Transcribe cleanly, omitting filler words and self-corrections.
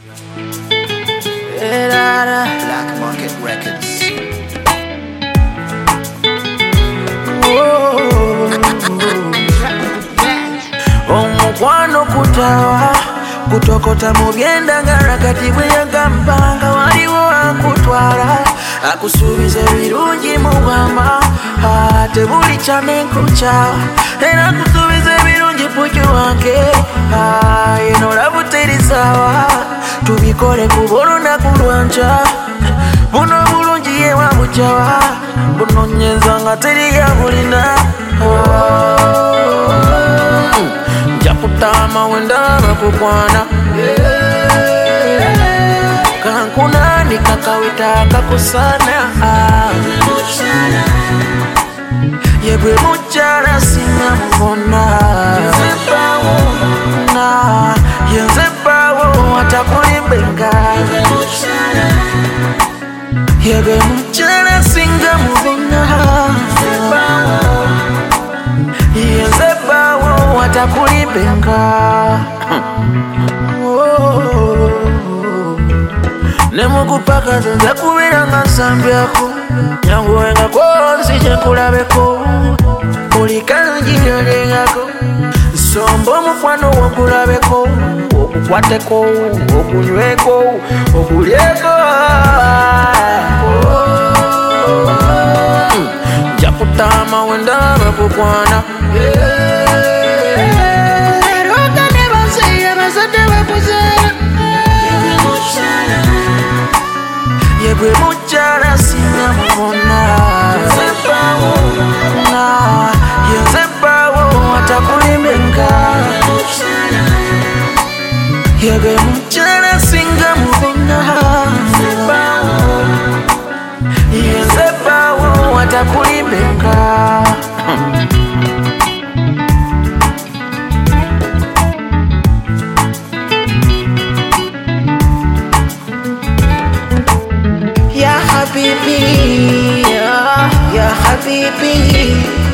Black Market Records. Omukwano kutawa kutokota mugenda ngarakati bweyagampanga waliwo akutwala akusuubiza ebirungi mubwama tebuli kyanenkuca era kusuubiza ebirungi puju wange eno labuterisawa tubikole kuba olunaku lwanja buno bulungi yewa bucawa buno nyenza nga teriya bulina Jakutama wendaba kukwana Kankunani kakawita kakusana Yebwe muchara singa mvona Yenzepawo atakulimbenga Yebwe muchara singa mvona Yenzepawo atakulimbenga Nemukupaka zenza kubira nga nsambyako Nyanguwenga konsi kyenkulabeko Ulikanjirengako Nsomba omukwano wokulabeko Okukwateko, okunyweko, okulyeko Jakutama wendaba kukwana Yebwe muchara singa mvona Yenzepawo atakulimbenga Yebwe muchara singa mvona Yenzepawo atakulimbenga Ya habibi, ya habibi